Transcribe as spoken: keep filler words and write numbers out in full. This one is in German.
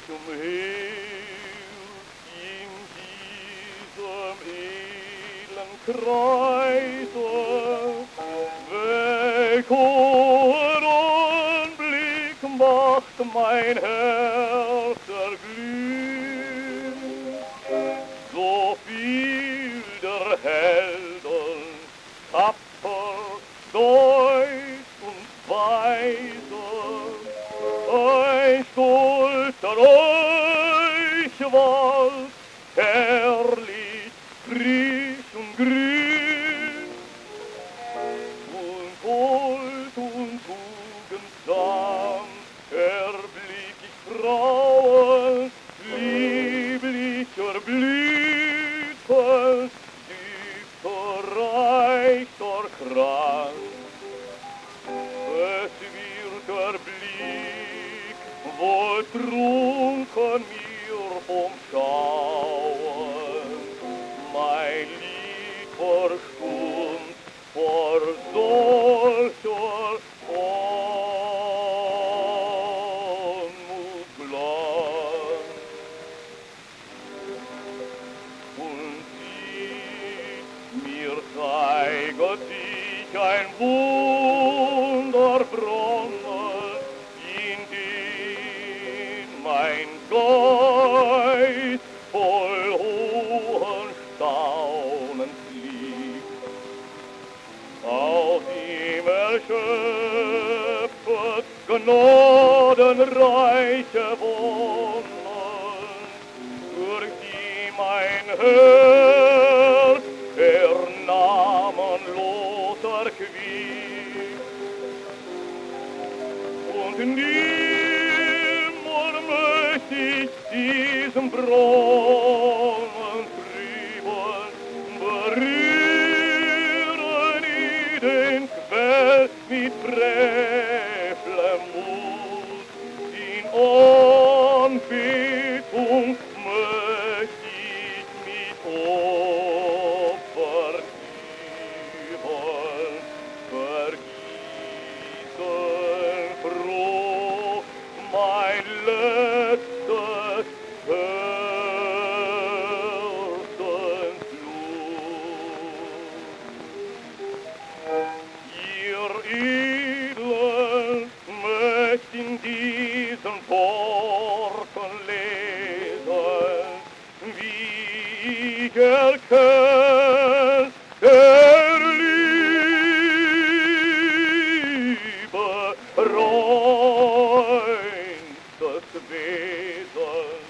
umher in diesem edlen Kreise, welch hoher Anblick macht mein Herz erglühen, so viel der Helden tapfer, deutsch und weise, ein stolzer Eichwald, herrlich, frisch und grün, und Gold und tugendsam erblick ich Frauen lieblicher Blüten, süßer, reicher Kranz. Es wird der Blick wohl trunken mir vom Schauen, mein Lied verstummt vor solcher Anmutglanz. Und sieh, mir zeiget sich ein Wunderbrunnen, in den mein Geist voll hohen Staunens liegt. Aus ihm erschöpfet gnadenreiche Wonnen, durch die mein Herz der namenloser quiekt. Und nimmer möcht ich diesen Brunnen trüben, berühren i den Quell mit frevlem Mut, in Anbetung möcht ich mit Opfer geben, vergießen froh mein letztes Herzensblut. Ihr Edlen möcht in diesen Worten lesen, wie ich erkenn der Liebe reinste Wesen.